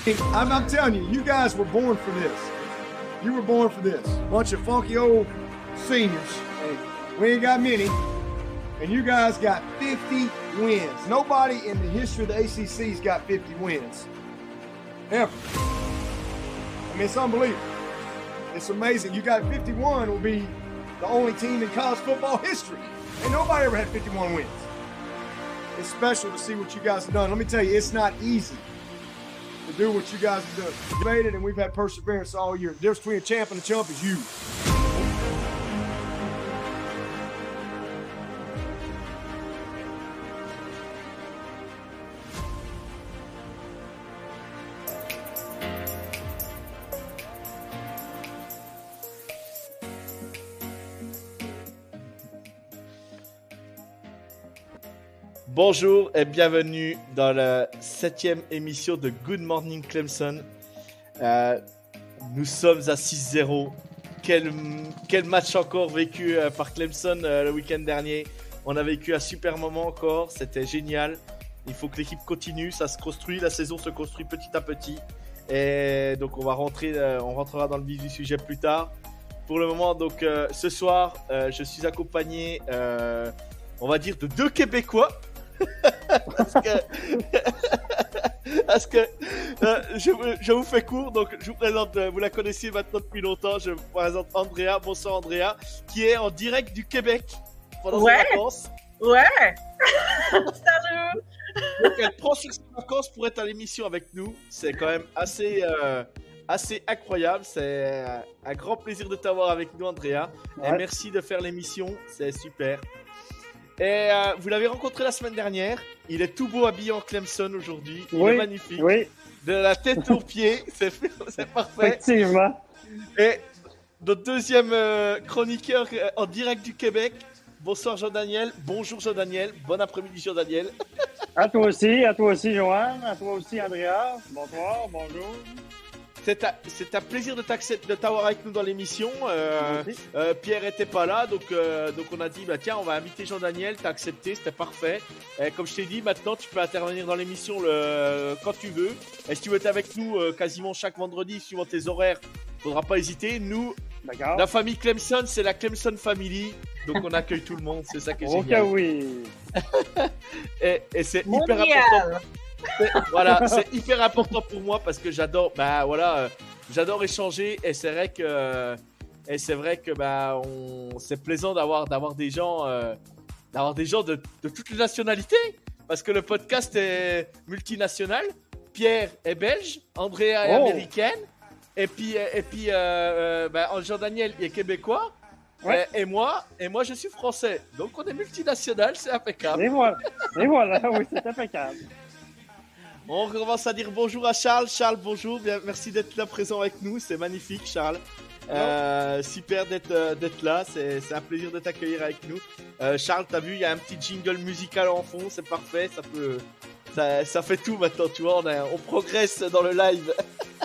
I'm telling you, you guys were born for this. You were born for this. Bunch of funky old seniors. Hey, we ain't got many. And you guys got 50 wins. Nobody in the history of the ACC's got 50 wins. Ever. I mean, it's unbelievable. It's amazing. You got 51 will be the only team in college football history. Ain't nobody ever had 51 wins. It's special to see what you guys have done. Let me tell you, it's not easy to do what you guys have done. You made it, and we've had perseverance all year. The difference between a champ and a chump is you. Bonjour et bienvenue dans la 7e émission de Good Morning Clemson. Nous sommes à 6-0. Quel match encore vécu par Clemson le week-end dernier. On a vécu un super moment encore, c'était génial. Il faut que l'équipe continue, ça se construit, la saison se construit petit à petit. Et donc on rentrera dans le vif du sujet plus tard. Pour le moment, donc ce soir, je suis accompagné, on va dire, de 2 Québécois. parce que je vous fais court, donc je vous présente, vous la connaissez maintenant depuis longtemps, je vous présente Andrea. Bonsoir Andrea, qui est en direct du Québec pendant ses vacances. Ouais. Salut. Donc elle prend sur ses vacances pour être à l'émission avec nous. C'est quand même assez incroyable. C'est un grand plaisir de t'avoir avec nous, Andrea. Ouais. Et merci de faire l'émission, c'est super. Et vous l'avez rencontré la semaine dernière. Il est tout beau habillé en Clemson aujourd'hui. Il est magnifique. Oui. De la tête aux pieds. C'est parfait. Effectivement. Et notre deuxième chroniqueur en direct du Québec. Bonsoir Jean-Daniel. Bonjour Jean-Daniel. Bon après-midi Jean-Daniel. À toi aussi Joanne. À toi aussi Andrea. Bonsoir, bonjour. C'est un plaisir de t'avoir avec nous dans l'émission. Pierre était pas là, donc on a dit tiens, on va inviter Jean-Daniel. T'as accepté, c'était parfait. Et comme je t'ai dit, maintenant tu peux intervenir dans l'émission quand tu veux. Et si tu veux être avec nous quasiment chaque vendredi, suivant tes horaires, faudra pas hésiter. Nous, la famille Clemson, c'est la Clemson Family, donc on accueille tout le monde. C'est ça qui est génial. Ok, oui. et c'est hyper important. Voilà, c'est hyper important pour moi parce que j'adore échanger et c'est vrai que c'est plaisant d'avoir des gens de toutes les nationalités parce que le podcast est multinational. Pierre est belge, Andrea est américaine et puis Jean-Daniel est québécois. Ouais. Et moi je suis français, donc on est multinational, c'est impeccable. Et voilà, oui, c'est impeccable. On commence à dire bonjour à Charles. Charles, bonjour. Bien, merci d'être là présent avec nous. C'est magnifique, Charles. Super d'être là. C'est un plaisir de t'accueillir avec nous. Charles, t'as vu, il y a un petit jingle musical en fond. C'est parfait. Ça fait tout maintenant. Tu vois, on progresse dans le live.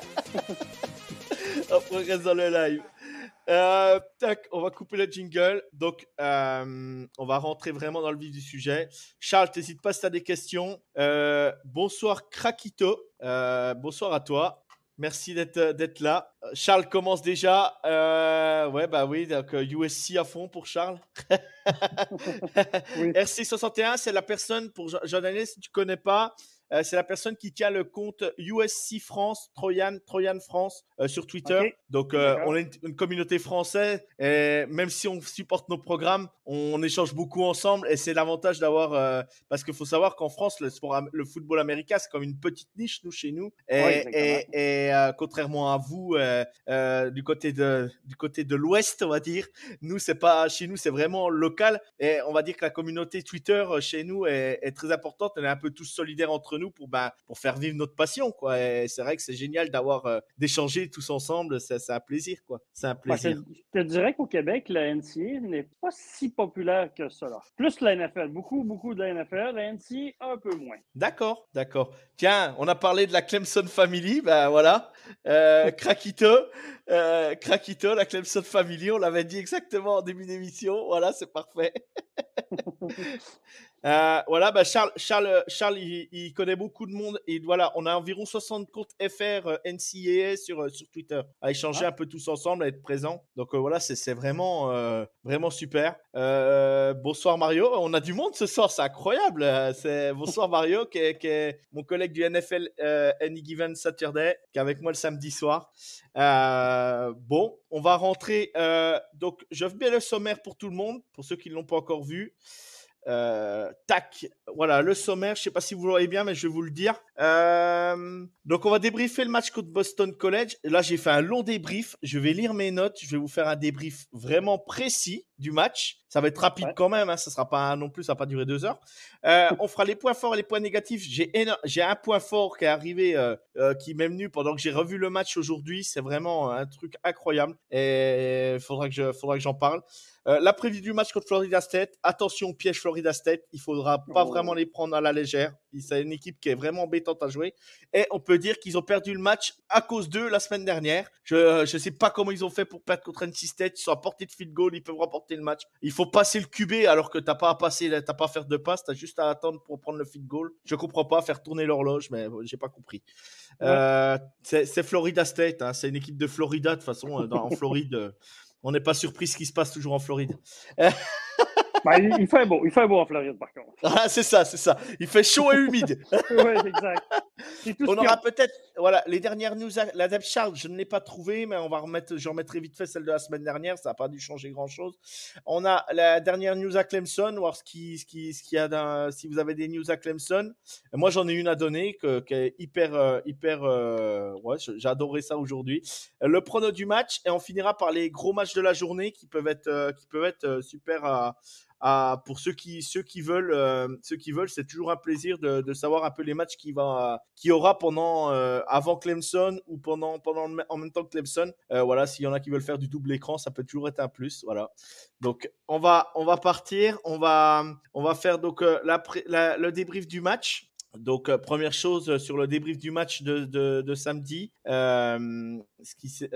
On progresse dans le live. Tac, on va couper le jingle. Donc, on va rentrer vraiment dans le vif du sujet. Charles, t'hésites pas si t'as des questions. Bonsoir Krakito. Bonsoir à toi. Merci d'être là. Charles commence déjà. Oui, donc USC à fond pour Charles. Oui. RC61, c'est la personne, pour Jean-Daniel, si tu connais pas, c'est la personne qui tient le compte USC France, Troyan France sur Twitter. Okay. Donc, on est une communauté française et même si on supporte nos programmes, on échange beaucoup ensemble et c'est l'avantage d'avoir... parce qu'il faut savoir qu'en France, le football américain, c'est comme une petite niche, chez nous. Et contrairement à vous, du côté de l'Ouest, on va dire, chez nous, c'est vraiment local. Et on va dire que la communauté Twitter chez nous est très importante. On est un peu tous solidaires entre nous pour faire vivre notre passion, quoi. Et c'est vrai que c'est génial d'échanger tous ensemble. C'est un plaisir, quoi. C'est un plaisir. Je te dirais qu'au Québec, la NCA n'est pas si populaire que cela. Plus la NFL, beaucoup de la NFL, la NCA un peu moins. D'accord. Tiens, on a parlé de la Clemson Family, voilà. Krakito, la Clemson Family, on l'avait dit exactement en début d'émission. Voilà, c'est parfait. Voilà, bah Charles il connaît beaucoup de monde et voilà, on a environ 60 comptes FR NCAA sur Twitter à échanger un peu tous ensemble, à être présents. Donc voilà, c'est vraiment vraiment super. Bonsoir Mario, on a du monde ce soir, c'est incroyable. C'est bonsoir Mario qui est mon collègue du NFL Any Given Saturday qui est avec moi le samedi soir. Bon, on va rentrer. Donc je mets le sommaire pour tout le monde, pour ceux qui ne l'ont pas encore vu. Tac, voilà le sommaire. Je sais pas si vous l'aurez bien, mais je vais vous le dire. Donc on va débriefer le match contre Boston College. Là, j'ai fait un long débrief. Je vais lire mes notes. Je vais vous faire un débrief vraiment précis du match. Ça va être rapide quand même. Ça sera pas non plus. Ça va pas durer 2 heures. On fera les points forts et les points négatifs. J'ai un point fort qui est arrivé, qui m'est venu pendant que j'ai revu le match aujourd'hui. C'est vraiment un truc incroyable. Et il faudra que j'en parle. La prévue du match contre Florida State. Attention au piège Florida State. Il faudra pas vraiment les prendre à la légère. C'est une équipe qui est vraiment embêtante à jouer. Et on peut dire qu'ils ont perdu le match à cause d'eux la semaine dernière. Je sais pas comment ils ont fait pour perdre contre NC State. Ils sont à portée de field goal. Ils peuvent remporter le match. Il faut passer le QB alors que t'as pas à faire de passe. T'as juste à attendre pour prendre le field goal. Je comprends pas faire tourner l'horloge, mais j'ai pas compris. C'est Florida State. C'est une équipe de Florida de toute façon. En Floride. On n'est pas surpris ce qui se passe toujours en Floride. Il fait beau en Floride, par contre. Ah, c'est ça. Il fait chaud et humide. Oui, exact. On aura peut-être, voilà, les dernières news. La depth chart, je ne l'ai pas trouvée, mais je remettrai vite fait celle de la semaine dernière. Ça n'a pas dû changer grand-chose. On a la dernière news à Clemson, voir si vous avez des news à Clemson. Moi, j'en ai une à donner qui est hyper, ouais, j'ai adoré ça aujourd'hui. Le prono du match et on finira par les gros matchs de la journée qui peuvent être super pour ceux qui veulent, c'est toujours un plaisir de savoir un peu les matchs qu'il y aura pendant avant Clemson ou en même temps que Clemson. Voilà, s'il y en a qui veulent faire du double écran, ça peut toujours être un plus. Voilà. Donc on va partir, on va faire donc le débrief du match. Donc, première chose sur le débrief du match de samedi, ce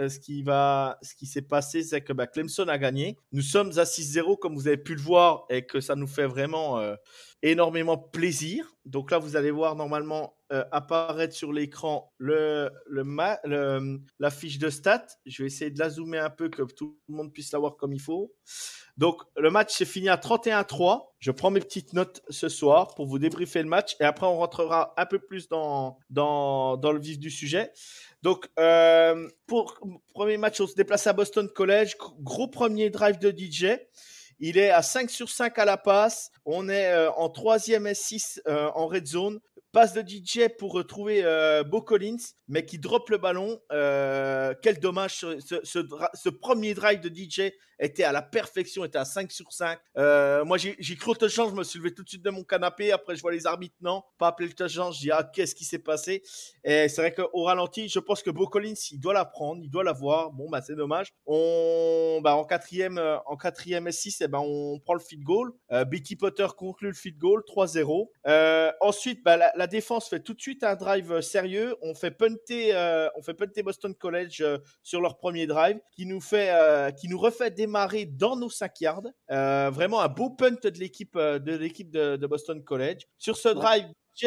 qui s'est passé, c'est que Clemson a gagné. Nous sommes à 6-0, comme vous avez pu le voir, et que ça nous fait vraiment énormément plaisir. Donc là, vous allez voir normalement apparaître sur l'écran la fiche de stats. Je vais essayer de la zoomer un peu, que tout le monde puisse la voir comme il faut. Donc, le match s'est fini à 31-3. Je prends mes petites notes ce soir pour vous débriefer le match et après, on rentrera un peu plus dans le vif du sujet. Donc, pour premier match, on se déplace à Boston College. Gros premier drive de DJ. Il est à 5 sur 5 à la passe. On est en 3e et 6 en red zone. Passe de DJ pour retrouver Bo Collins, mais qui drop le ballon. Quel dommage. Ce premier drive de DJ était à la perfection, était à 5 sur 5. Moi, j'ai cru au touchdown, je me suis levé tout de suite de mon canapé. Après, je vois les arbitres, non, pas appeler le touchdown. Je dis, qu'est-ce qui s'est passé? Et c'est vrai qu'au ralenti, je pense que Bo Collins, il doit la prendre, il doit la voir. Bon, c'est dommage. En 4e et 6, on prend le field goal. Beatty Potter conclut le field goal, 3-0. Ensuite, la défense fait tout de suite un drive sérieux. On fait punter Boston College sur leur premier drive, qui nous refait démarrer dans nos 5 yards. Vraiment un beau punt de l'équipe de Boston College. Sur ce drive,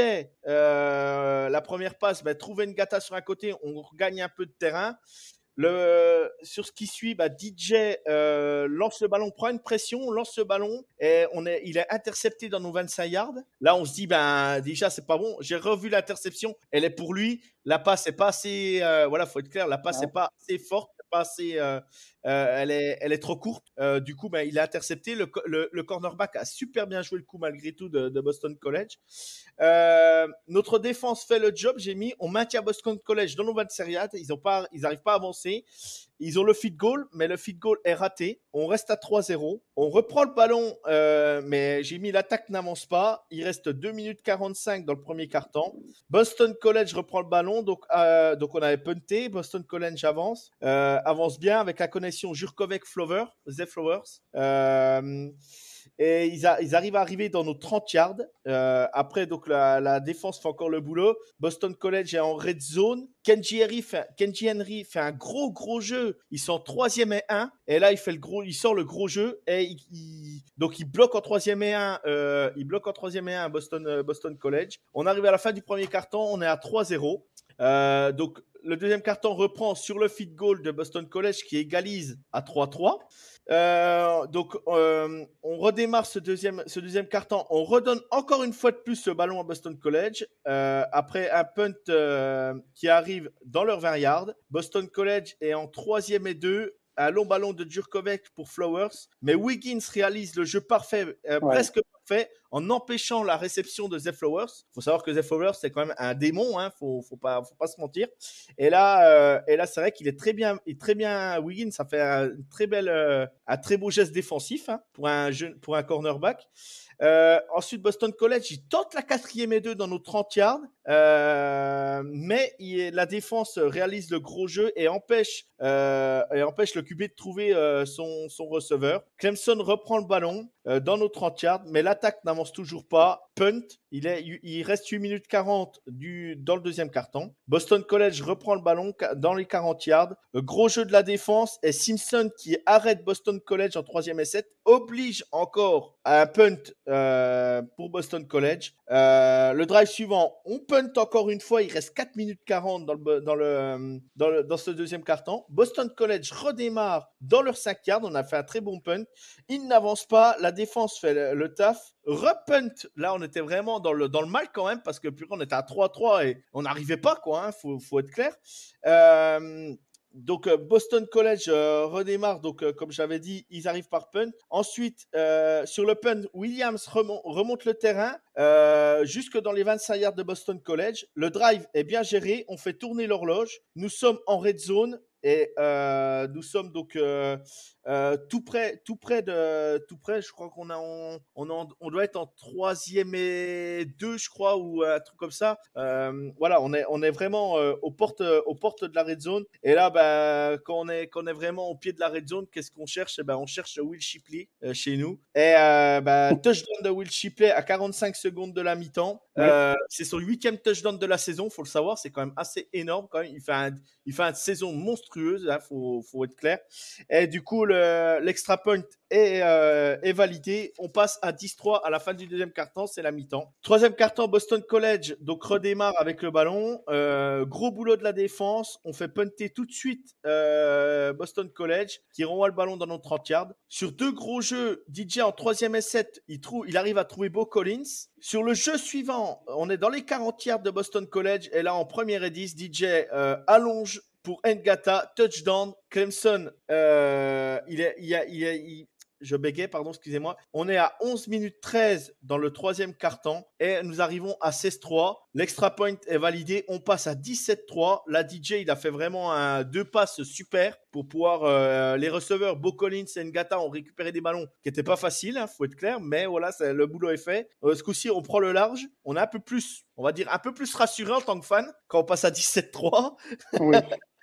la première passe, trouver une gata sur un côté, on regagne un peu de terrain. Sur ce qui suit, DJ lance le ballon, prend une pression, lance le ballon et il est intercepté dans nos 25 yards. Là, on se dit, déjà, c'est pas bon. J'ai revu l'interception, elle est pour lui. La passe n'est pas assez, faut être clair, la passe n'est pas assez forte, pas assez, elle est trop courte. Du coup, il est intercepté. Le cornerback a super bien joué le coup malgré tout de Boston College. Notre défense fait le job. On maintient Boston College dans nos 25 yards. Ils n'arrivent pas à avancer. Ils ont le field goal, mais le field goal est raté. On reste à 3-0. On reprend le ballon, mais l'attaque n'avance pas. Il reste 2 minutes 45 dans le premier quart-temps. Boston College reprend le ballon, donc on avait punté. Boston College avance bien avec la connexion Jurkovec-Flowers. Et ils arrivent à arriver dans nos 30 yards. Après, donc la défense fait encore le boulot. Boston College est en red zone. Kenji Henry fait un gros jeu. Ils sont en 3e et 1. Et là, il sort le gros jeu. Et donc, il bloque en 3e et 1. Boston College. On arrive à la fin du premier quart-temps. On est à 3-0. Donc, le deuxième quart-temps reprend sur le field goal de Boston College qui égalise à 3-3. Donc, on redémarre ce deuxième quart-temps. On redonne encore une fois de plus ce ballon à Boston College après un punt qui arrive dans leurs 20 yards. Boston College est en 3e et 2. Un long ballon de Jurkovec pour Flowers. Mais Wiggins réalise le jeu parfait, presque parfait, en empêchant la réception de Zay Flowers. Il faut savoir que Zay Flowers, c'est quand même un démon. Faut pas se mentir. Et là, c'est vrai qu'il est très bien. Wiggins, ça fait un très beau geste défensif pour un cornerback. Ensuite, Boston College, il tente la 4e et 2 dans nos 30 yards, mais la défense réalise le gros jeu et empêche le QB de trouver son receveur. Clemson reprend le ballon dans nos 30 yards, mais l'attaque n'avance toujours pas. Punt, il reste 8 minutes 40 dans le deuxième quart-temps. Boston College reprend le ballon dans les 40 yards. Gros jeu de la défense et Simpson qui arrête Boston College en 3e et 7 oblige encore à un punt pour Boston College. Le drive suivant, on punt encore une fois. Il reste 4 minutes 40 dans ce deuxième quart-temps. Boston College redémarre dans leurs 5 yards. On a fait un très bon punt. Il n'avance pas. La défense fait le taf. Repunt, là on était vraiment dans le mal quand même parce que plus on était à 3-3 et on n'arrivait pas quoi, faut être clair. Donc Boston College redémarre, donc comme j'avais dit, ils arrivent par punt. Ensuite, sur le punt, Williams remonte le terrain jusque dans les 25 yards de Boston College. Le drive est bien géré, on fait tourner l'horloge. Nous sommes en red zone et nous sommes donc tout près, je crois on doit être en 3e et 2, je crois, ou un truc comme ça. Voilà, on est vraiment aux portes de la red zone. Et là, quand on est vraiment au pied de la red zone, qu'est-ce qu'on cherche? On cherche Will Shipley chez nous. Et touchdown de Will Shipley à 45 secondes de la mi-temps. C'est son 8e touchdown de la saison, faut le savoir, c'est quand même assez énorme quand même. Il fait une saison monstrueuse, faut être clair. Et du coup, l'extra point est validé. On passe à 10-3 à la fin du deuxième quart-temps, c'est la mi-temps. Troisième quart-temps, Boston College donc redémarre avec le ballon. Gros boulot de la défense. On fait punter tout de suite Boston College qui renvoie le ballon dans nos 30 yards. Sur 2 gros jeux, DJ en 3e et 7, il arrive à trouver Bo Collins. Sur le jeu suivant, on est dans les 40 yards de Boston College et là en 1er et 10, DJ allonge pour Ngata, touchdown. Clemson, je bégayais, pardon, excusez-moi. On est à 11 minutes 13 dans le 3e quart-temps et nous arrivons à 16-3. L'extra point est validé. On passe à 17-3. La DJ, il a fait vraiment 2 passes super pour pouvoir. Les receveurs, Bo Collins et Ngata ont récupéré des ballons qui n'étaient pas faciles, faut être clair, mais voilà, le boulot est fait. Ce coup-ci, on prend le large. On est un peu plus rassuré en tant que fan quand on passe à 17-3. Oui.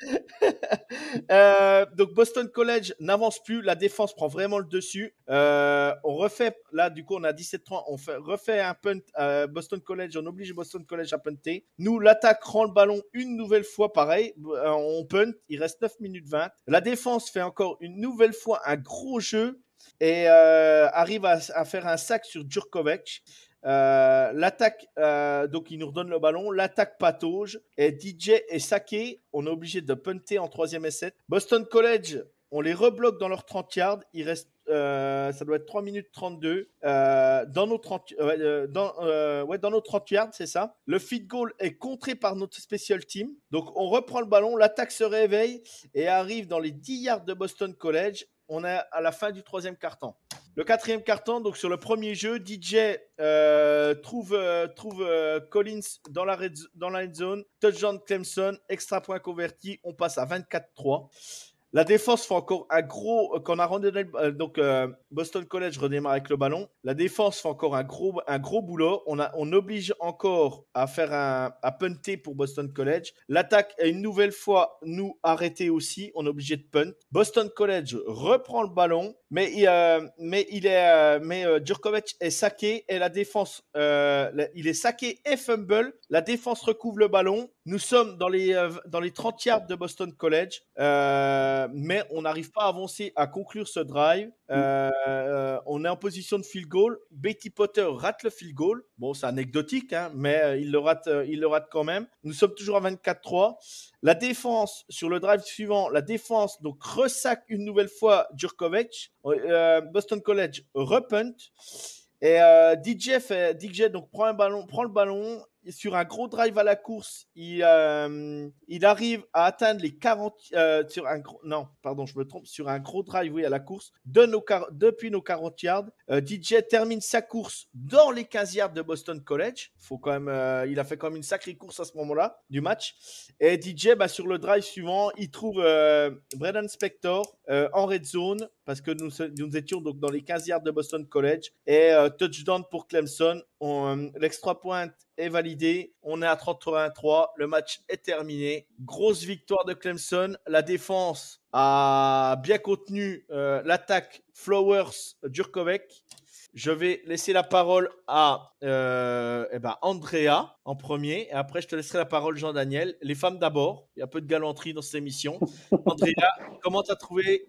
Donc Boston College n'avance plus, la défense prend vraiment le dessus. On refait, là du coup on a 17-3, on refait un punt à Boston College, on oblige Boston College à punter. Nous, l'attaque rend le ballon une nouvelle fois pareil, on punt, il reste 9 minutes 20. La défense fait encore une nouvelle fois un gros jeu et arrive à faire un sac sur Jurkovec. L'attaque, donc il nous redonne le ballon, l'attaque patauge et DJ est saqué, on est obligé de punter en 3e et 7. Boston College, on les rebloque dans leurs 30 yards, il reste ça doit être 3 minutes 32 dans nos 30 yards, c'est ça. Le feed goal est contré par notre special team, donc on reprend le ballon, l'attaque se réveille et arrive dans les 10 yards de Boston College. On est à la fin du 3e quart-temps. Le 4e quart-temps, donc sur le premier jeu, DJ trouve Collins dans la red zone, touchdown Clemson, extra point converti, on passe à 24-3. La défense fait encore un gros. Quand on a redonné, Boston College redémarre avec le ballon. La défense fait encore un gros boulot. On oblige encore à faire à punter pour Boston College. L'attaque est une nouvelle fois nous arrêté aussi. On est obligé de punt. Boston College reprend le ballon, mais Djurkovic est saqué et la défense, il est saqué et fumble. La défense recouvre le ballon. Nous sommes dans les 30 yards de Boston College, mais on n'arrive pas à avancer, à conclure ce drive. On est en position de field goal. Betty Potter rate le field goal. Bon, c'est anecdotique, hein, mais il le rate quand même. Nous sommes toujours à 24-3. La défense, sur le drive suivant, donc ressac une nouvelle fois Djurkovic. Boston College repunt. Et DJ donc prend le ballon sur un gros drive à la course. Il arrive à atteindre les 40 sur un gros drive à la course depuis nos 40 yards. DJ termine sa course dans les 15 yards de Boston College. Il a fait quand même une sacrée course à ce moment-là du match. Et DJ, sur le drive suivant, il trouve Braden Spector en red zone parce que nous étions donc dans les 15 yards de Boston College et touchdown pour Clemson. L'extra point est validé. On est à 33. Le match est terminé. Grosse victoire de Clemson. La défense a bien contenu l'attaque Flowers-Djurkovic. Je vais laisser la parole à Andrea en premier. Et après, je te laisserai la parole, Jean-Daniel. Les femmes d'abord. Il y a un peu de galanterie dans cette émission. Andrea, comment tu as trouvé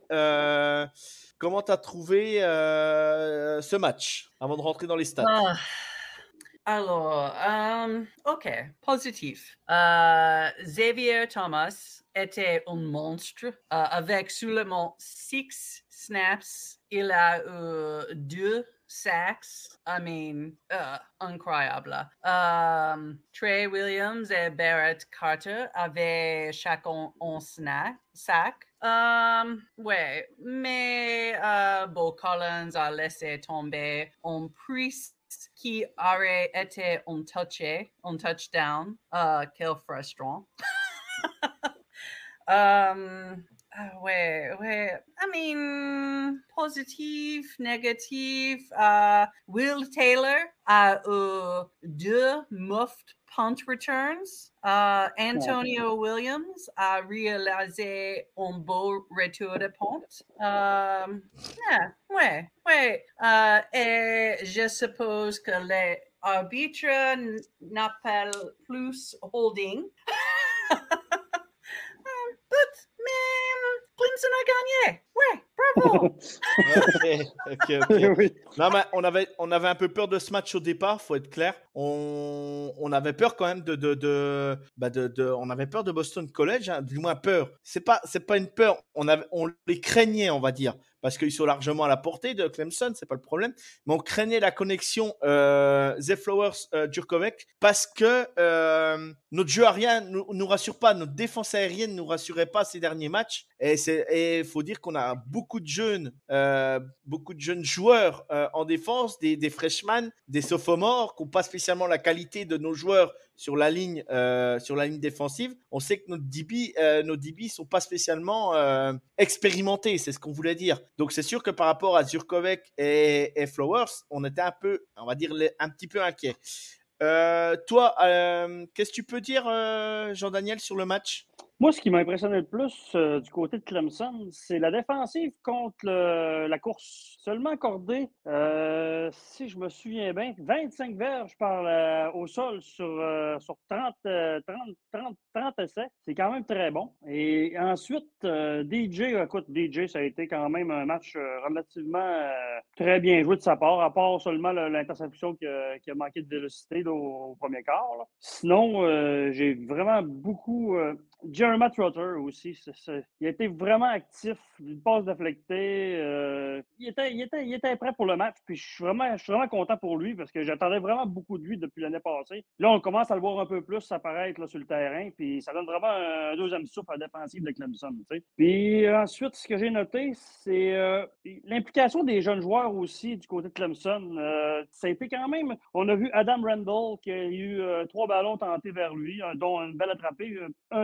ce match avant de rentrer dans les stats? Alors, OK, positif. Xavier Thomas était un monstre avec seulement 6 snaps. Il a eu 2 sacks. Incroyable. Trey Williams et Barrett Carter avaient chacun un sac. Ouais, mais Beau Collins a laissé tomber un prise qui aurait été un touchdown. Quel frustrant. Ouais. Positif, négatif. Will Taylor a eu 2 muffed punt returns. Antonio Williams a réalisé un beau retour de punt. Ouais. Et je suppose que les arbitres n'appellent plus holding. Mais Clemson a gagné. Ouais, bravo. Ok. Oui. Non, mais on avait un peu peur de ce match au départ, faut être clair. On avait peur quand même on avait peur de Boston College, hein, du moins peur. C'est pas une peur. On les craignait, on va dire, parce qu'ils sont largement à la portée de Clemson, c'est pas le problème. Mais on craignait la connexion Zay Flowers Djurkovic parce que notre jeu aérien nous rassure pas, notre défense aérienne nous rassurait pas ces derniers matchs. Et il faut dire qu'on a beaucoup de jeunes joueurs en défense, des freshmen, des sophomores, qui n'ont pas spécialement la qualité de nos joueurs sur la ligne défensive. On sait que nos DB sont pas spécialement expérimentés, c'est ce qu'on voulait dire. Donc c'est sûr que par rapport à Djurkovic et Flowers, on était un peu, on va dire, un petit peu inquiet. Toi, qu'est-ce que tu peux dire, Jean-Daniel, sur le match? Moi, ce qui m'a impressionné le plus du côté de Clemson, c'est la défensive contre la course. Seulement accordé, si je me souviens bien, 25 verges au sol sur 30 essais. C'est quand même très bon. Et ensuite, DJ, ça a été quand même un match relativement très bien joué de sa part, à part seulement l'interception qui a manqué de vélocité au premier quart. Là. Sinon, j'ai vraiment beaucoup... Jeremy Trotter aussi, il a été vraiment actif, une passe déflectée. Il était prêt pour le match, puis je suis vraiment content pour lui parce que j'attendais vraiment beaucoup de lui depuis l'année passée. Là, on commence à le voir un peu plus apparaître là, sur le terrain, puis ça donne vraiment un deuxième souffle à la défensive de Clemson. T'sais. Puis ensuite, ce que j'ai noté, c'est l'implication des jeunes joueurs aussi du côté de Clemson. Ça a été quand même, on a vu Adam Randall qui a eu 3 ballons tentés vers lui, dont une belle attrapée, un deuxième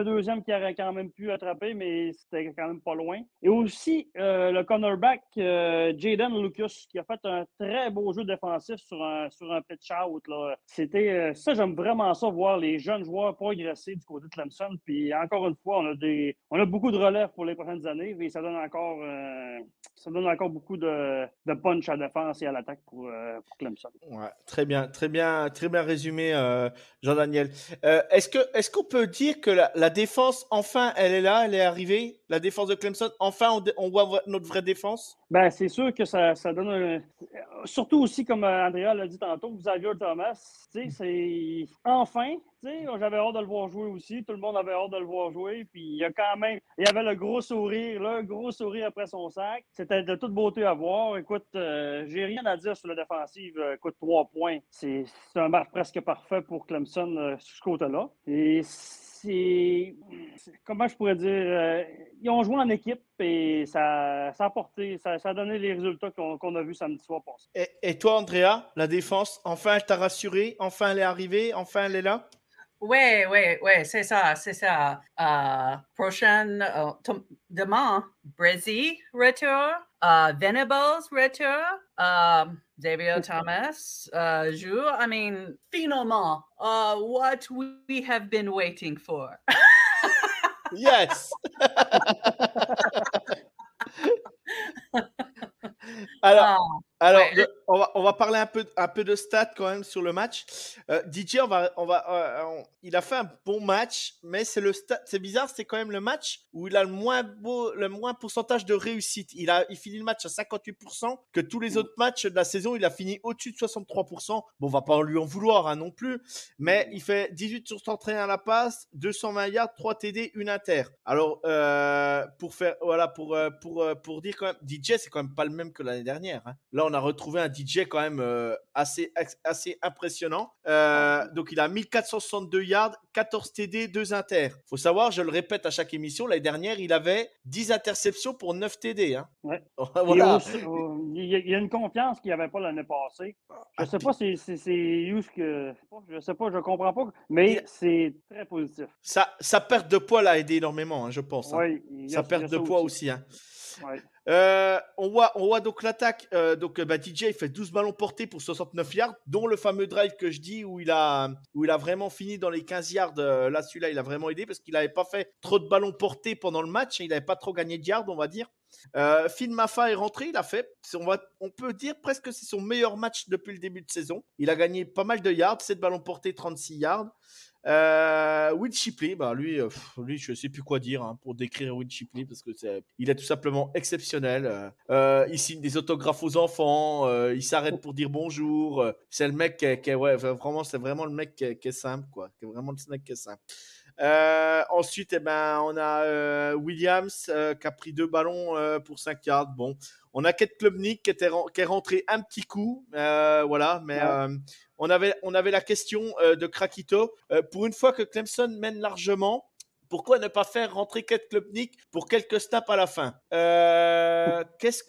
qu'il aurait quand même pu attraper, mais c'était quand même pas loin. Et aussi, le cornerback Jaden Lucas, qui a fait un très beau jeu défensif sur un pitch out. Là. C'était ça, j'aime vraiment ça, voir les jeunes joueurs progresser du côté de Clemson. Puis encore une fois, on a beaucoup de relève pour les prochaines années, mais ça donne encore beaucoup de punch à la défense et à l'attaque pour Clemson. Ouais, très bien résumé, Jean-Daniel. Est-ce qu'on peut dire que la défense, enfin, elle est là, elle est arrivée, la défense de Clemson, enfin, on voit notre vraie défense? Ben, c'est sûr que ça donne surtout aussi, comme Andrea l'a dit tantôt, Xavier Thomas, c'est enfin, j'avais hâte de le voir jouer aussi, tout le monde avait hâte de le voir jouer, puis il y avait le gros sourire après son sac, c'était de toute beauté à voir. Écoute, j'ai rien à dire sur la défensive, écoute, 3 points, c'est un match presque parfait pour Clemson sur ce côté-là, et comment je pourrais dire, ils ont joué en équipe et ça a porté, ça a donné les résultats qu'on a vus samedi soir passé. Et toi, Andrea, la défense, enfin, elle t'a rassuré, enfin, elle est arrivée, enfin, elle est là? Ouais, c'est ça. Prochaine, demain, Brésil retour, Venables retour, Xavier Thomas joue. I mean, finalement, what we have been waiting for. Yes. Alors, ouais. on va parler un peu de stats quand même sur le match. DJ, il a fait un bon match, mais c'est bizarre, c'est quand même le match où il a le moins pourcentage de réussite. Il finit le match à 58%, que tous les autres matchs de la saison, il a fini au-dessus de 63%. Bon, on va pas lui en vouloir non plus, mais il fait 18 sur 31 à la passe, 220 yards, 3 TD, 1 inter. Alors, pour dire quand même, DJ, c'est quand même pas le même que l'année dernière. Hein. Là, on a retrouvé un DJ quand même assez impressionnant. Donc, il a 1462 yards, 14 TD, 2 inter. Faut savoir, je le répète à chaque émission, l'année dernière, il avait 10 interceptions pour 9 TD. Hein. Ouais. Voilà. Il y a une confiance qu'il n'y avait pas l'année passée. Je sais pas si c'est juste que... Je sais pas, je comprends pas, mais c'est très positif. Sa perte de poids l'a aidé énormément, hein, je pense. Hein. Oui, sa perte de poids aussi. Hein. Ouais. On voit donc l'attaque. DJ il fait 12 ballons portés pour 69 yards, dont le fameux drive que je dis où il a vraiment fini dans les 15 yards. Là, celui-là, il a vraiment aidé parce qu'il n'avait pas fait trop de ballons portés pendant le match. Il n'avait pas trop gagné de yards, on va dire. Phil Maffa est rentré. Il a fait, on peut dire presque que c'est son meilleur match depuis le début de saison. Il a gagné pas mal de yards, 7 ballons portés, 36 yards. Will Shipley, lui, je sais plus quoi dire pour décrire Will Shipley parce que il est tout simplement exceptionnel. Il signe des autographes aux enfants, il s'arrête pour dire bonjour. C'est le mec vraiment, c'est vraiment le mec qui est simple, quoi. C'est vraiment le mec qui est simple. Ensuite, on a Williams qui a pris 2 ballons pour 5 yards. Bon, on a Kate Klubnik qui est rentré un petit coup, voilà, mais on avait la question de Krakito. Pour une fois que Clemson mène largement, pourquoi ne pas faire rentrer Kate Klubnik pour quelques snaps à la fin? Qu'est-ce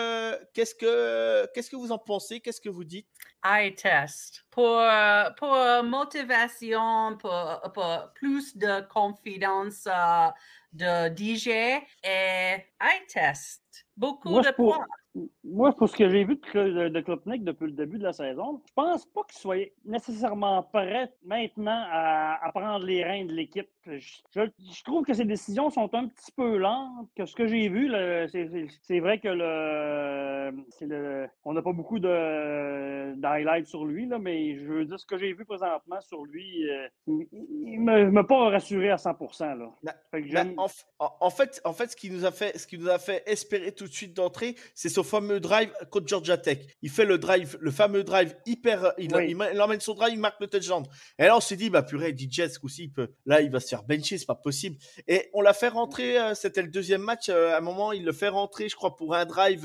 que vous en pensez? Qu'est-ce que vous dites? Eye test. Pour motivation, pour plus de confiance de DJ et eye test. Beaucoup de points. Moi, pour ce que j'ai vu de Klubnik depuis le début de la saison, je pense pas qu'il soit nécessairement prêt maintenant à prendre les reins de l'équipe. Je trouve que ses décisions sont un petit peu lentes. Que ce que j'ai vu, c'est vrai que on n'a pas beaucoup d'highlights sur lui, là, mais je veux dire, ce que j'ai vu présentement sur lui, il m'a pas rassuré à 100%. Là. En fait, ce qui nous a fait espérer tout de suite d'entrer, c'est son fameux drive contre Georgia Tech. Il fait le fameux drive hyper. Il emmène son drive, il marque le touchdown. Et là, on s'est dit, purée, DJ, ce coup-ci, il va se faire bencher, c'est pas possible. Et on l'a fait rentrer, c'était le deuxième match. À un moment, il le fait rentrer, je crois, pour un drive.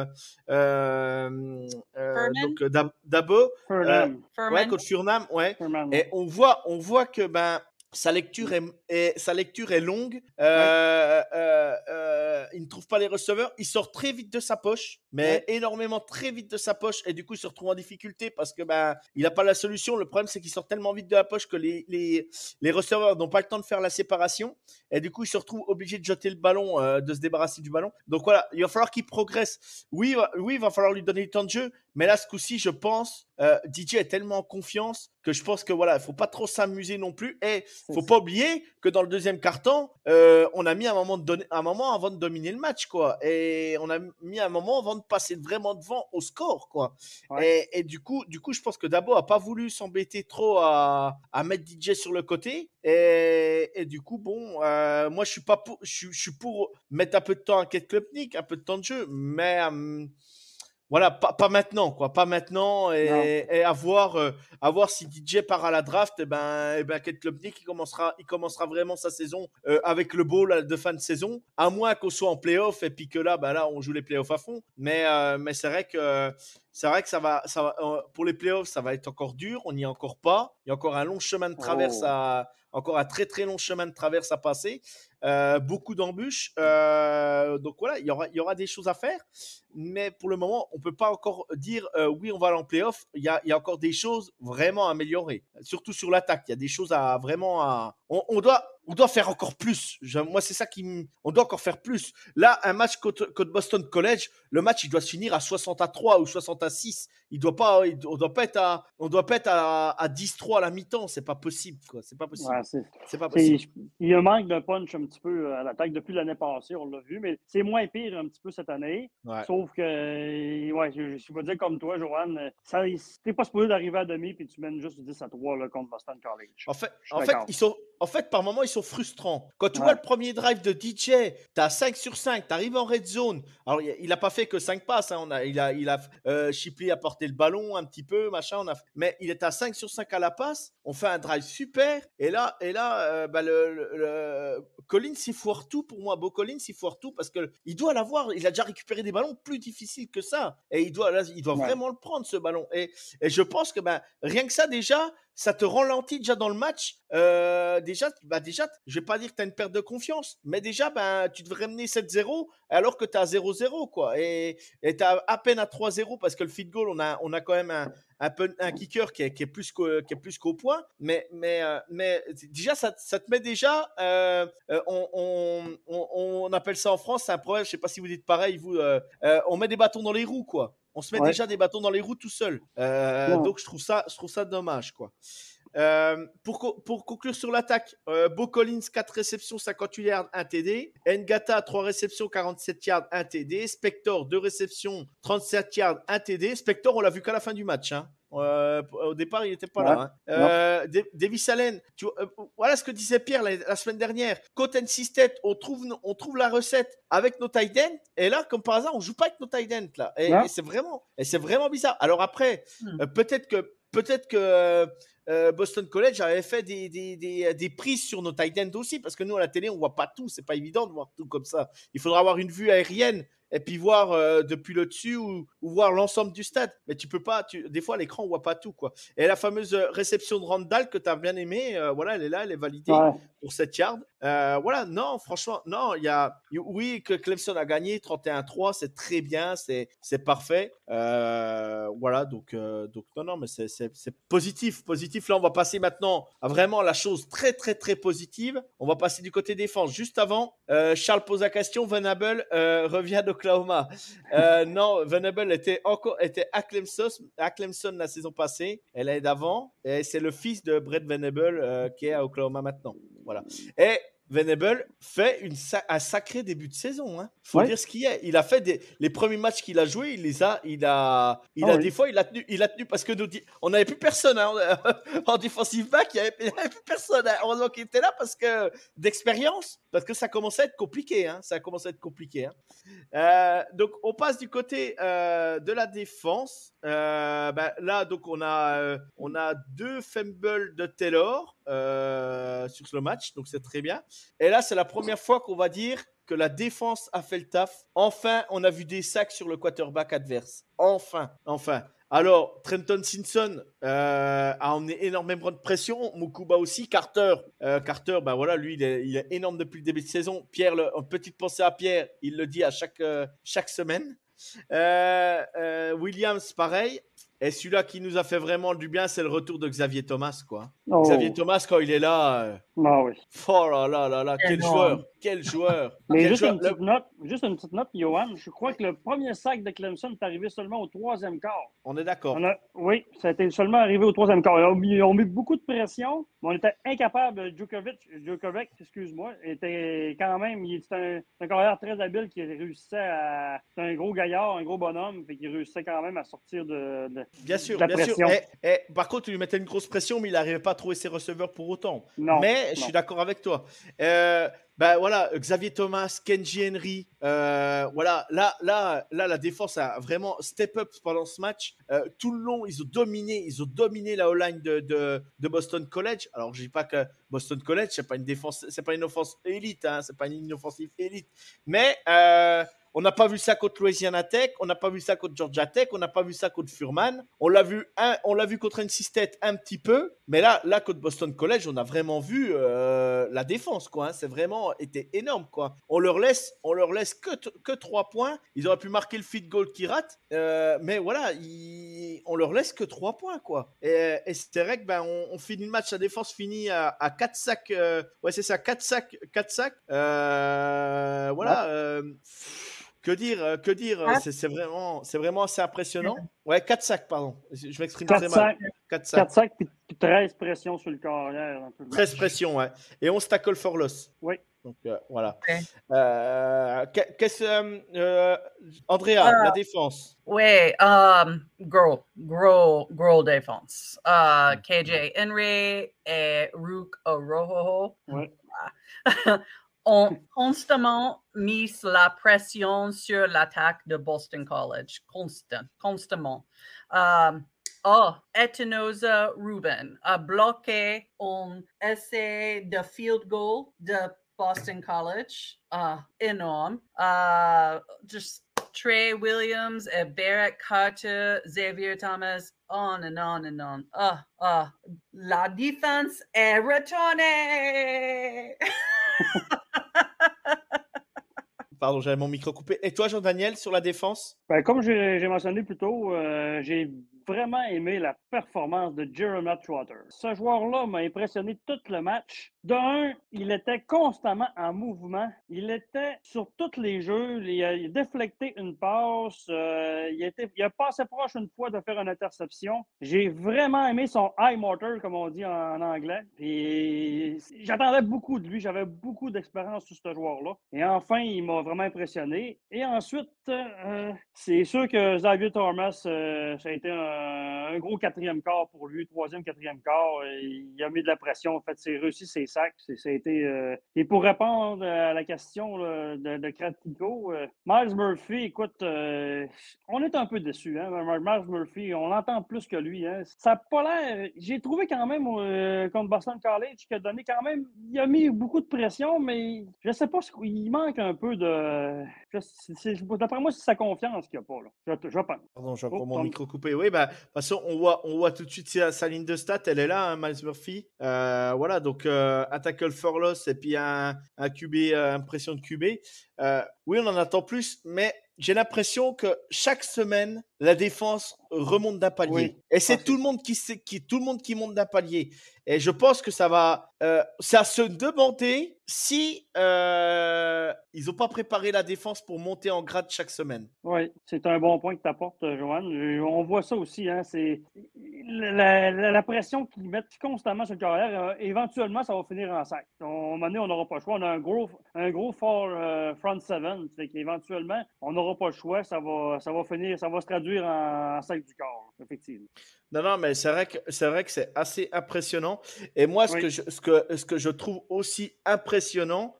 Donc, Dabo. Contre Furnham, ouais. Furnham. Et on voit que, sa lecture est longue. Il ne trouve pas les receveurs. Il sort très vite de sa poche. mais énormément très vite de sa poche et du coup il se retrouve en difficulté parce que il n'a pas la solution. Le problème c'est qu'il sort tellement vite de la poche que les receveurs n'ont pas le temps de faire la séparation et du coup il se retrouve obligé de jeter le ballon, de se débarrasser du ballon. Donc voilà, il va falloir qu'il progresse. Oui, il va falloir lui donner du temps de jeu, mais là ce coup-ci je pense DJ est tellement en confiance que je pense que voilà, il faut pas trop s'amuser non plus et faut pas oublier que dans le deuxième quart-temps, on a mis un moment avant de dominer le match quoi, et on a mis un moment avant de passer vraiment devant au score quoi. Et du coup je pense que Dabo a pas voulu s'embêter trop à mettre DJ sur le côté et du coup bon, moi je suis pour mettre un peu de temps à Kate Klubnik, un peu de temps de jeu, mais voilà, pas maintenant, quoi. Pas maintenant. Et à voir si DJ part à la draft, Kate Klubnik, il commencera vraiment sa saison avec le bowl de fin de saison. À moins qu'on soit en playoff et puis que là, on joue les playoffs à fond. Mais c'est vrai que ça va, pour les playoffs, ça va être encore dur. On n'y est encore pas. Il y a encore un long chemin de traverse encore un très très long chemin de traverse à passer. Beaucoup d'embûches. Donc voilà, il y aura des choses à faire. Mais pour le moment, on ne peut pas encore dire oui, on va aller en playoff. Il y a encore des choses vraiment à améliorer. Surtout sur l'attaque. Il y a des choses à vraiment. On doit faire encore plus. Moi, c'est ça on doit encore faire plus. Là, un match contre Boston College, le match, il doit se finir à 60-3 ou 60-6. On doit pas être à 10-3 à la mi-temps. C'est pas possible, quoi. C'est pas possible. Ouais, c'est pas possible. Il y a un manque de punch un petit peu à l'attaque depuis l'année passée, on l'a vu, mais c'est moins pire un petit peu cette année. Ouais. Sauf que, je suis pas dire comme toi, Johan, t'es pas supposé d'arriver à demi puis tu mènes juste 10-3 là, contre Boston College. En fait, par moments, ils sont frustrants. Quand tu vois le premier drive de DJ, tu as 5 sur 5, tu arrives en red zone. Alors, il n'a pas fait que 5 passes. Hein. Shipley a porté le ballon un petit peu, machin. Mais il est à 5 sur 5 à la passe. On fait un drive super. Et là Collins, il foire tout pour moi. Beau Collins, il foire tout parce qu'il doit l'avoir. Il a déjà récupéré des ballons plus difficiles que ça. Et il doit vraiment le prendre, ce ballon. Et je pense que rien que ça, déjà, ça te ralentit déjà dans le match. Déjà, je vais pas dire que tu as une perte de confiance, mais déjà, tu devrais mener 7-0 alors que tu as 0-0, quoi. Et tu as à peine à 3-0 parce que le field goal, on a quand même un kicker qui est plus qu'au point. Mais déjà, ça te met déjà, on appelle ça en France, c'est un problème, je sais pas si vous dites pareil, vous, on met des bâtons dans les roues, quoi. On se met déjà des bâtons dans les roues tout seul. Donc, je trouve ça dommage, quoi. Pour conclure sur l'attaque, Beau Collins, 4 réceptions, 58 yards, 1 TD. Ngata, 3 réceptions, 47 yards, 1 TD. Spector, 2 réceptions, 37 yards, 1 TD. Spector, on l'a vu qu'à la fin du match. Hein. Au départ, il n'était pas là. Hein. Davis Allen, voilà ce que disait Pierre la semaine dernière. Quand NC State, on trouve la recette avec nos tight ends, et là, comme par hasard, on joue pas avec nos tight ends là. Et c'est vraiment bizarre. Alors après, peut-être que Boston College avait fait des prises sur nos tight ends aussi, parce que nous à la télé on voit pas tout, c'est pas évident de voir tout comme ça. Il faudra avoir une vue aérienne et puis voir depuis le dessus ou voir l'ensemble du stade. Mais tu peux pas, des fois à l'écran on voit pas tout, quoi. Et la fameuse réception de Randall que tu as bien aimée, voilà, elle est là, elle est validée pour 7 yards. Voilà, non, franchement, non, oui, que Clemson a gagné 31-3, c'est très bien, c'est parfait. Voilà, donc non, mais c'est positif. Là, on va passer maintenant à vraiment la chose très, très, très positive. On va passer du côté défense. Juste avant, Charles pose la question, Venable revient d'Oklahoma. Non, Venable était à Clemson la saison passée, elle est d'avant, et c'est le fils de Brett Venable qui est à Oklahoma maintenant. Voilà. Et Venable fait un sacré début de saison. Hein. Faut dire ce qu'il est. Il a fait les premiers matchs qu'il a joués, des fois il a tenu parce que on n'avait plus personne hein, en defensive back, il n'y avait plus personne. Hein. Heureusement qu'il était là parce que d'expérience, parce que ça commençait à être compliqué. Hein. Donc on passe du côté de la défense. Là donc on a 2 fumbles de Taylor sur le match, donc c'est très bien. Et là, c'est la première fois qu'on va dire que la défense a fait le taf. Enfin, on a vu des sacs sur le quarterback adverse. Enfin. Alors, Trenton Simpson a emmené énormément de pression. Mukuba aussi. Carter, voilà, lui, il est énorme depuis le début de saison. Pierre, une petite pensée à Pierre, il le dit à chaque semaine. Williams, pareil. Et celui-là qui nous a fait vraiment du bien, c'est le retour de Xavier Thomas, quoi. Oh. Xavier Thomas, quand il est là, Ah oui. oh là là là là, quel joueur, quel joueur. Mais Quel juste joueur. une petite note, Johan. Je crois que le premier sac de Clemson est arrivé seulement au 3e quart. On est d'accord. Oui, ça a été seulement arrivé au 3e quart. Ils ont mis beaucoup de pression, mais on était incapable. Djokovic, excuse-moi, était quand même, c'est un carrière très habile qui réussissait à. C'est un gros gaillard, un gros bonhomme, fait qu'il réussissait quand même à sortir de Bien sûr, la bien pression. sûr. Par contre, il lui mettait une grosse pression, mais il n'arrivait pas à trouver ses receveurs pour autant. Non, mais non. Je suis d'accord avec toi. Voilà, Xavier Thomas, Kenji Henry, voilà, là, la défense a vraiment step up pendant ce match. Tout le long, ils ont dominé la O-line de Boston College. Alors, je dis pas que Boston College, c'est pas une offense élite, hein, c'est pas une offensive élite, mais on n'a pas vu ça contre Louisiana Tech, on n'a pas vu ça contre Georgia Tech, on n'a pas vu ça contre Furman. On l'a vu contre NC State un petit peu, mais là contre Boston College, on a vraiment vu la défense, quoi. Hein. C'est vraiment été énorme, quoi. On leur laisse que 3 points. Ils auraient pu marquer le field goal qui rate, mais voilà, on leur laisse que 3 points, quoi. Et c'est vrai que on finit le match, la défense finit à 4 sacs. Ouais, c'est ça, 4 sacs. Voilà. Que dire c'est vraiment assez impressionnant. Ouais, 4 sacs, pardon. Je m'exprime très mal. 4 sacs puis 13 pressions sur le carrière. 13 pressions, ouais. Et 11 tackles for loss. Oui. Donc, voilà. Okay. Andrea, la défense. Oui, gros défense. KJ Henry et Rook Oroho. Oui. ont constamment mis la pression sur l'attaque de Boston College. Constamment. Etinosa Ruben a bloqué un essai de field goal de Boston College. Énorme. Just Trey Williams et Barrett Carter, Xavier Thomas, on and on and on. La défense est retournée. Pardon, j'avais mon micro coupé. Et toi, Jean-Daniel, sur la défense? Comme j'ai mentionné plus tôt, j'ai vraiment aimé la performance de Jeremiah Trotter. Ce joueur-là m'a impressionné tout le match. Il était constamment en mouvement. Il était sur tous les jeux. Il a déflecté une passe. Il a passé proche une fois de faire une interception. J'ai vraiment aimé son high motor, comme on dit en anglais. Et j'attendais beaucoup de lui. J'avais beaucoup d'expérience sur ce joueur-là. Et enfin, il m'a vraiment impressionné. Et ensuite, c'est sûr que Xavier Thomas, ça a été un gros 4e quart pour lui, 3e, 4e quart. Il a mis de la pression. En fait, c'est réussi ses sacs. Ça a été, et pour répondre à la question là, de Kratico, Miles Murphy, écoute, on est un peu déçus. Hein? Miles Murphy, on l'entend plus que lui. Hein? Ça n'a pas l'air. J'ai trouvé quand même contre Boston College qu'il a donné quand même. Il a mis beaucoup de pression, mais je ne sais pas, il manque un peu de. D'après moi, c'est sa confiance qu'il n'y a pas. Là. Je pense. Pardon, j'ai encore mon micro coupé. Oui, de toute façon, on voit tout de suite sa ligne de stats. Elle est là, hein, Miles Murphy. Voilà, donc un tackle for loss et puis un QB, impression de QB. Oui, on en attend plus, mais j'ai l'impression que chaque semaine, la défense remonte d'un palier. Oui, et c'est tout le monde qui monte d'un palier. Et je pense que ça va se demander si ils n'ont pas préparé la défense pour monter en grade chaque semaine. Oui, c'est un bon point que tu apportes, Johan. On voit ça aussi. Hein, c'est la pression qu'ils mettent constamment sur le carrière. Éventuellement, ça va finir en sac. À un moment donné, on n'aura pas le choix. On a un gros front seven. Fait qu'éventuellement, on n'aura pas le choix. Ça va se traduire en sac du corps, effectivement. Non, mais c'est vrai que c'est assez impressionnant. Et moi, ce que je trouve aussi impressionnant,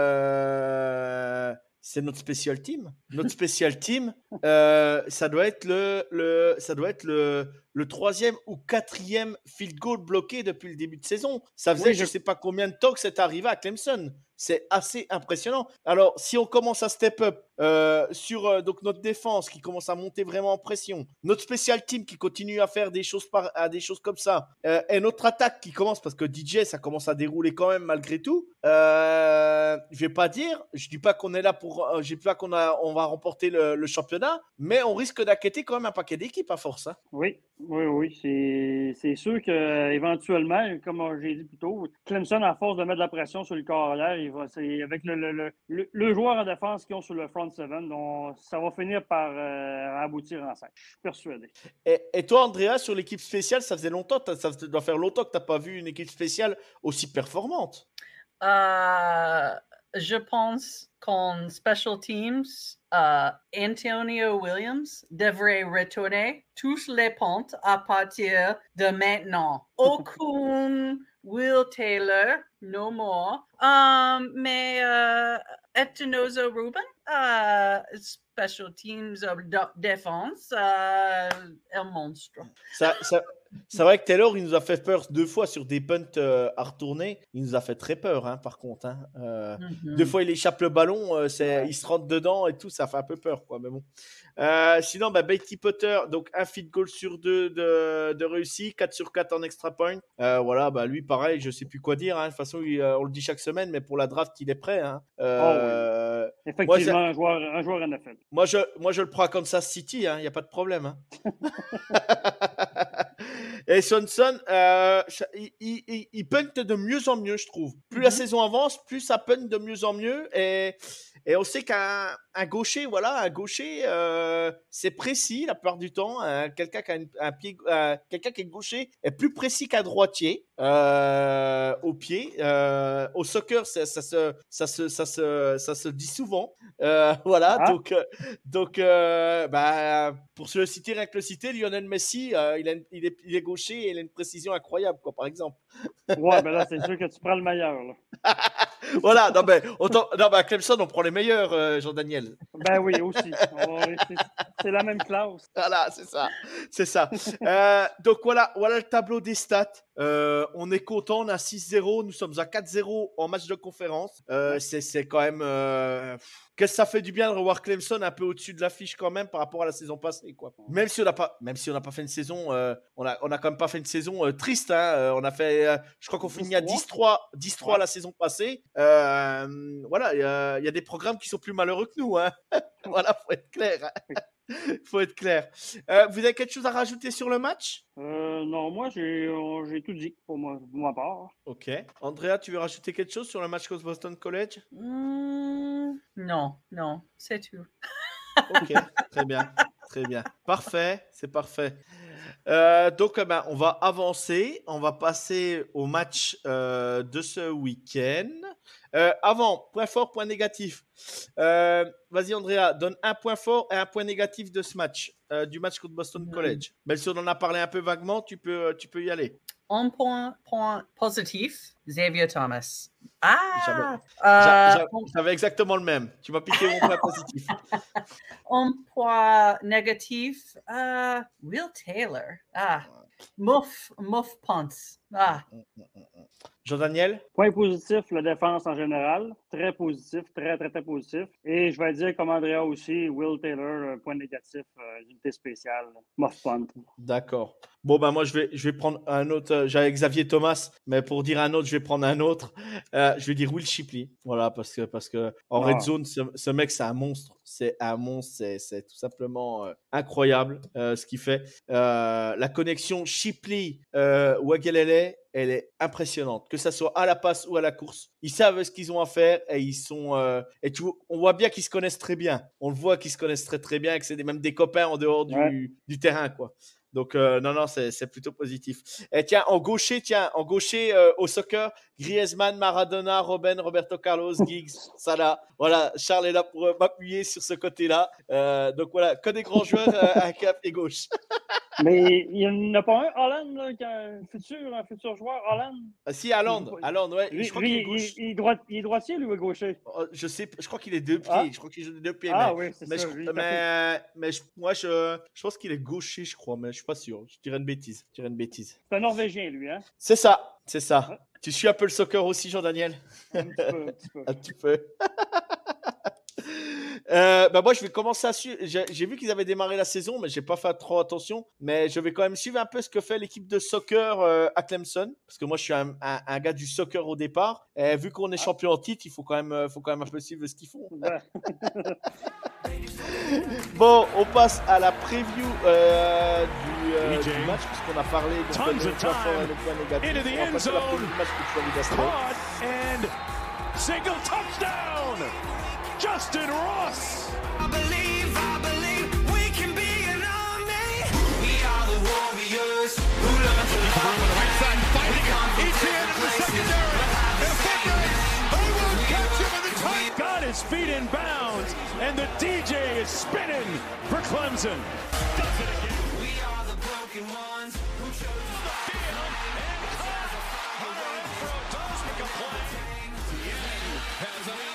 c'est notre special team. Notre special team, ça doit être le 3e ou 4e field goal bloqué depuis le début de saison. Ça faisait je ne sais pas combien de temps que c'est arrivé à Clemson. C'est assez impressionnant. Alors, si on commence à step up sur donc notre défense qui commence à monter vraiment en pression, notre special team qui continue à faire des choses comme ça, et notre attaque qui commence, parce que DJ, ça commence à dérouler quand même malgré tout. Je vais pas dire, je dis pas qu'on est là pour, je dis pas on va remporter le championnat, mais on risque d'inquiéter quand même un paquet d'équipes à force. Hein. Oui. C'est sûr qu'éventuellement, comme j'ai dit plus tôt, Clemson, à force de mettre de la pression sur le corps arrière, avec le joueur en défense qu'ils ont sur le front seven, donc ça va finir par aboutir en 5. Je suis persuadé. Et toi, Andrea, sur l'équipe spéciale, ça doit faire longtemps que tu n'as pas vu une équipe spéciale aussi performante. Je pense qu'en special teams, Antonio Williams devrait retourner tous les ponts à partir de maintenant. Aucun Will Taylor, no more. Mais Etinozo Ruben, special teams défense, un monstre. C'est vrai que Taylor, il nous a fait peur 2 fois sur des punts à retourner. Il nous a fait très peur, hein, par contre. Hein. 2 fois, il échappe le ballon, il se rentre dedans et tout. Ça fait un peu peur, quoi. Mais bon. Sinon, Beatty Potter, donc un field goal sur 2 de réussi, 4 sur 4 en extra point. Voilà, lui, pareil, je sais plus quoi dire. Hein. De toute façon, on le dit chaque semaine, mais pour la draft, il est prêt. Hein. Oui. Effectivement, un joueur NFL. Moi, je le prends à Kansas City, il n'y a pas de problème. Hein. Et Sonson, il punt de mieux en mieux, je trouve. Plus la saison avance, plus ça punt de mieux en mieux. Et on sait qu'un gaucher, c'est précis la plupart du temps. Quelqu'un qui a quelqu'un qui est gaucher est plus précis qu'un droitier au pied. Au soccer, ça se dit souvent. Voilà. Donc, pour se le citer, rien que le citer, Lionel Messi, il est gaucher et il a une précision incroyable, quoi, par exemple. Ouais, là, c'est sûr que tu prends le meilleur. Là. Voilà, à Clemson, on prend les meilleurs, Jean-Daniel. Ben oui, aussi. C'est la même classe. Voilà, c'est ça. Donc voilà le tableau des stats. On est content, on a 6-0, nous sommes à 4-0 en match de conférence. C'est quand même... Qu'est-ce que ça fait du bien de revoir Clemson un peu au-dessus de l'affiche quand même par rapport à la saison passée, quoi. Même si on n'a pas fait une saison, on a quand même pas fait une saison triste. Hein. On a fait, je crois qu'on finit à 10-3 la saison passée. Voilà, il y a des programmes qui sont plus malheureux que nous. Hein. Voilà, faut être clair. Hein. Faut être clair. Vous avez quelque chose à rajouter sur le match? Non, moi j'ai tout dit pour ma part. Ok. Andrea, tu veux rajouter quelque chose sur le match contre Boston College? Non, c'est tout. Ok, très bien. Parfait, c'est parfait. Donc, on va avancer. On va passer au match de ce week-end. Avant, point fort, point négatif. Vas-y, Andrea, donne un point fort et un point négatif de ce match, du match contre Boston College. Même si on en a parlé un peu vaguement, tu peux y aller. Un point positif, Xavier Thomas. J'avais exactement le même. Tu m'as piqué mon point positif. Un point négatif, Will Taylor. Muff Punts. Jean-Daniel? Point positif, la défense en général. Très positif, très, très, très positif. Et je vais dire, comme Andrea aussi, Will Taylor, point négatif, unité spéciale, Muff Punt. D'accord. Bon, moi, je vais prendre un autre. J'avais Xavier Thomas, mais pour dire un autre, je vais prendre un autre. Je vais dire Will Shipley. Voilà, parce que en red zone, ce mec, c'est un monstre. C'est un monstre. C'est tout simplement incroyable ce qu'il fait. La connexion Shipley-Wagelele, elle est impressionnante. Que ça soit à la passe ou à la course. Ils savent ce qu'ils ont à faire et ils sont. On voit bien qu'ils se connaissent très bien. On le voit qu'ils se connaissent très, très bien et que c'est même des copains en dehors du terrain, quoi. Donc, non, c'est plutôt positif. Et tiens, en gaucher au soccer, Griezmann, Maradona, Robben, Roberto Carlos, Giggs, Salah. Voilà, Charles est là pour m'appuyer sur ce côté-là. Donc, voilà, que des grands joueurs à cap et gauche. Mais il n'y en a pas un, Haaland, là, qui a un futur joueur, Haaland? Si, Haaland, ouais. Lui, je crois qu'il est gauche. Il est droitier, lui, ou gaucher? Je crois qu'il est 2 pieds. Je crois qu'il joue de 2 pieds. Oui, c'est mais ça. Moi, je pense qu'il est gaucher, je crois. Mais je suis pas sûr. Je dirais une bêtise. C'est un Norvégien, lui, hein? C'est ça. Ouais. Tu suis un peu le soccer aussi, Jean-Daniel? Un petit peu. Un petit peu. Moi, je vais commencer à suivre. J'ai vu qu'ils avaient démarré la saison, mais j'ai pas fait trop attention. Mais je vais quand même suivre un peu ce que fait l'équipe de soccer à Clemson, parce que moi, je suis un gars du soccer au départ. Et vu qu'on est champion en titre, il faut quand même un peu suivre ce qu'ils font. Ouais. Bon, on passe à la preview du match, puisqu'on a parlé de points forts et de points négatifs. On va passer à la preview du match contre Florida State. Single touchdown! Justin Ross! I believe we can be an army. We are the warriors who learn to love. On the right side, fighting it. Etienne in the secondary. And Footman, who will catch him in the tight. Got his feet in bounds, and the DJ is spinning for Clemson. Does it again. We are the broken ones who chose to stop the field. And Hunter Renfrow does make a play. The enemy has a